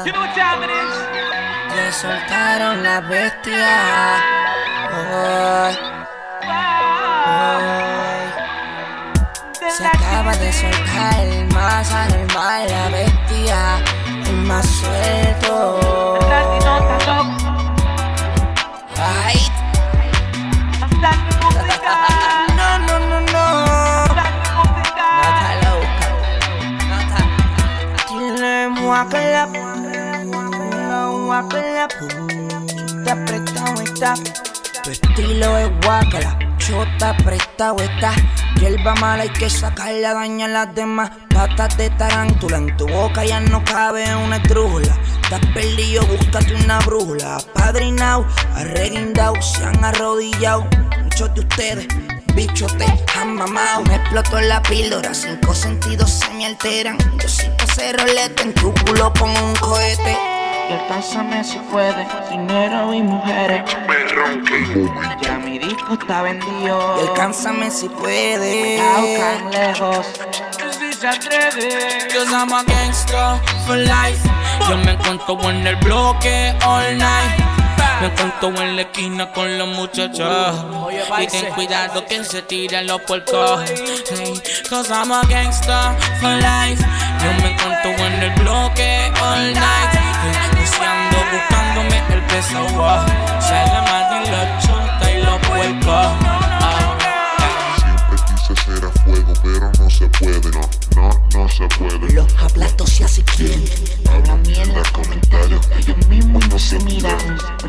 You know what time it is? Le soltaron la bestia. Hoy. Se acaba de soltar el más anormal, la bestia, el más suelto. Ay. No, no, no, no. No está loca. No está. Dile muácala. No muácala. Te apretado está. Tu estilo es guácala. Chota apretado está. Hierba mala hay que sacarla, daña a las demás. Patas de tarántula, en tu boca ya no cabe una esdrújula. Estás perdido, búscate una brújula. Apadrinao, arreguindao, se han arrodillado. Muchos de ustedes, bichos te han mamado. Me explotó la píldora, 5 sentidos se me alteran. Yo sí pasé roleta, en tu culo pongo un cohete. Y alcánzame si puedes, dinero y mujeres. Ya mi disco está vendido. Y alcánzame si puedes. Tan lejos. Si se atreve. Cause I'm a gangster for life. Yo me encuentro en el bloque all night. Me encuentro en la esquina con los muchachos. Y ten cuidado que se tiran los puercos. Hey, cause I'm a gangster for life. Yo me encuentro en el bloque all night. Ando buscándome el peso. Sale más de los chotas y los puercos. Siempre quise ser a fuego, pero no se puede, no se puede. Los aplatos si así quieren. Hablan mierda, comentarios, ellos mismos no se miran.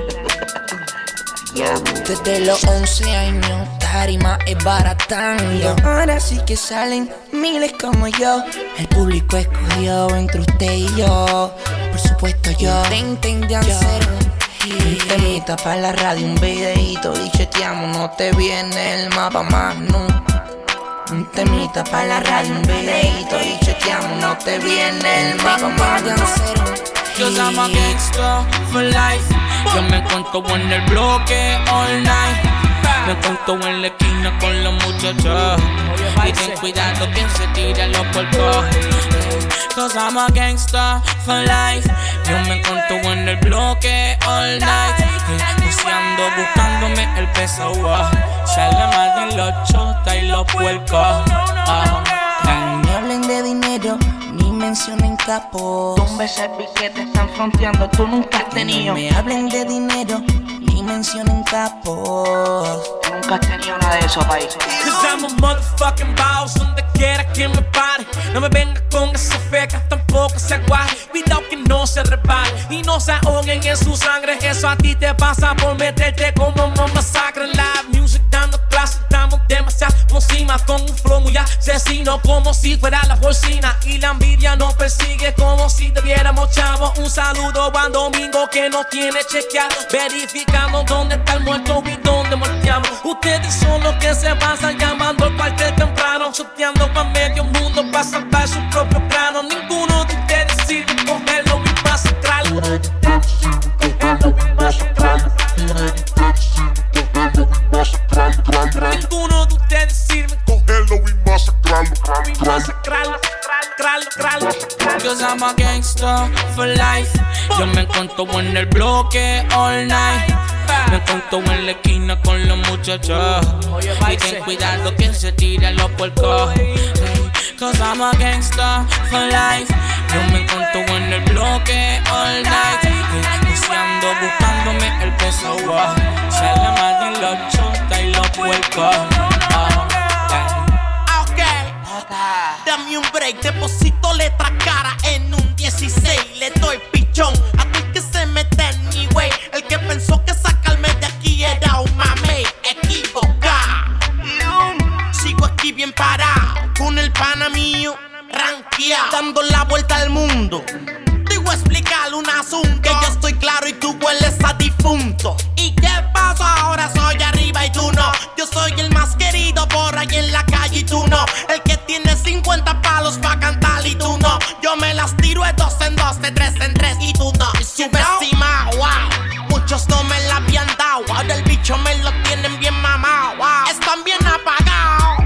Desde los 11 años, tarima es baratando. Ahora sí que salen miles como yo. El público escogió entre usted y yo. Por supuesto yo te entendí hacer un temita para la radio, un videito y cheteamos. No te viene el mapa más nunca. Un temita para la radio, un videito y cheteamos. No te viene el mapa más nunca. Cause I'm a gangster for life. Yo me encuentro en el bloque all night. Me encuentro en la esquina con los muchachos. Y ten cuidado que se tiran los puercos. Cause I'm a gangster for life. Yo me encuentro en el bloque all night. Ando buscándome el peso. Sale más de los chotas y los puercos. Ni hablen de dinero, ni mencionen capos. Tumbes el piquete, están fronteando, tú nunca has tenido. No me hablen de dinero, ni mencionen capos. Tú nunca has tenido nada de eso, país. Cause I'm a motherfucking boss, donde quiera que me pare. No me venga con esa feca, tampoco se aguaje. Cuidado que no se repare y no se ahoguen en su sangre. Eso a ti te pasa por meterte como una masacre. Live music dando clases, estamos demasiado encima con un flow muy asesino, como si fuera la porcina. Y la envidia nos persigue como si tuviéramos chavos. Un saludo a Domingo que nos tiene chequeado, verificando dónde está el muerto y dónde muerteamos. Ustedes son los que se pasan llamando al cuartel temprano, choteando pa' medio mundo pa' salvar su propio plano. Ninguno de ustedes sirve, cogerlo y masacrarlo. Ninguno de ustedes sirve, cogerlo y masacrarlo. Cause I'm a gangster for life. Yo me encuentro en el bloque all night. Me encuentro en la esquina con los muchachos. Y ten cuidado que se tiran los puercos. Cause I'm a gangster for life. Yo me encuentro en el bloque all night. Ando buscándome el peso. Sale más de los chotas y los puercos. Dame un break, deposito letra cara en un 16. Le doy pichón a ti que se mete en mi way. El que pensó que sacarme de aquí era un mame, equivocado. Sigo aquí bien parado, con el pana mío, rankeado, dando la vuelta al mundo. Te voy a explicar un asunto, que yo estoy claro y tú hueles a difunto. ¿Y qué pasó? Ahora soy arriba y tú no. Yo soy el más querido por ahí en la calle y tú no. El que tiene 50 palos pa' cantar y tú no. Yo me las tiro de 2 en 2, de 3 en 3 y tú no. Subestimado, wow. Muchos no me la habían dado. Ahora el bicho me lo tienen bien mamado, wow. Están bien apagados.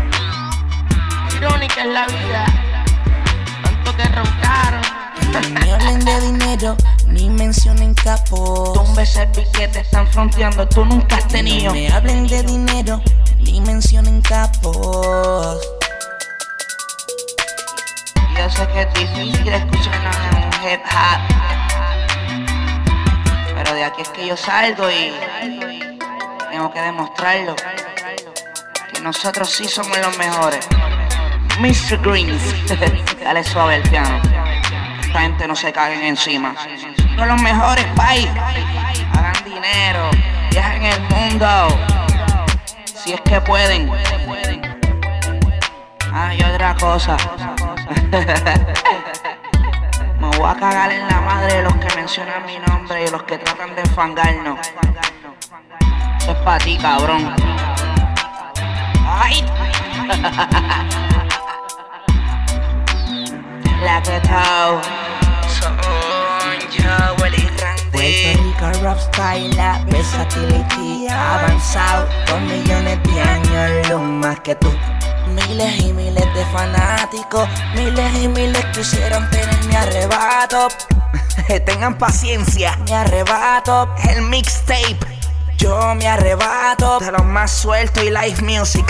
Irónica es la vida, tanto que roncaron. No me hablen de dinero, dinero, ni mencionen capos. Tumbes el piquete, están fronteando, tú nunca has tenido. No me hablen de dinero, ni mencionen capos. Yo sé que es difícil escucharnos en un hip hop, pero de aquí es que yo salgo y tengo que demostrarlo, que nosotros sí somos los mejores. Mr. Greens, dale suave el piano, esta gente no se caguen encima. Son los mejores, bye. Hagan dinero, viajen el mundo, si es que pueden. Ah, y otra cosa. Me voy a cagar en la madre de los que mencionan mi nombre y los que tratan de enfangarnos. Eso es pa' ti, cabrón. ¡Ay! La que tao son yo, Willy Randy. Puerto Rico rap style, la versatility avanzado, 2 millones de años luz más que tú. Miles y miles de fanáticos, miles y miles quisieron tener mi arrebato. Tengan paciencia, mi arrebato, el mixtape. Yo me arrebato de los más sueltos y live music.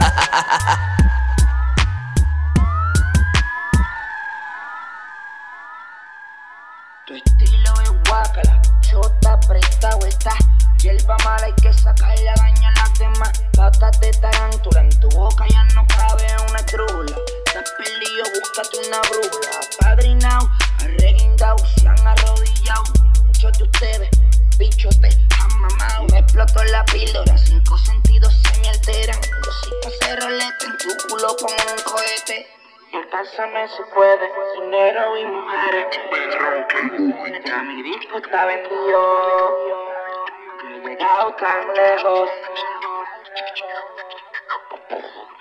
Tu estilo es guácala, chota prestado está. Hierba mala hay que sacarle daño a las demás. Patas de tarántula, en tu boca ya no cabe una trula. Estás perdido, búscate una brújula. Apadrinao, arreguindao, se han arrodillado. Muchos de ustedes, bichos te han mamado. Me explotó la píldora, 5 sentidos se me alteran. Los 5 se roleten en tu culo como un cohete. Alcánzame si puedes, dinero y mujeres. Ya mi disco está vendido, que he llegado tan lejos.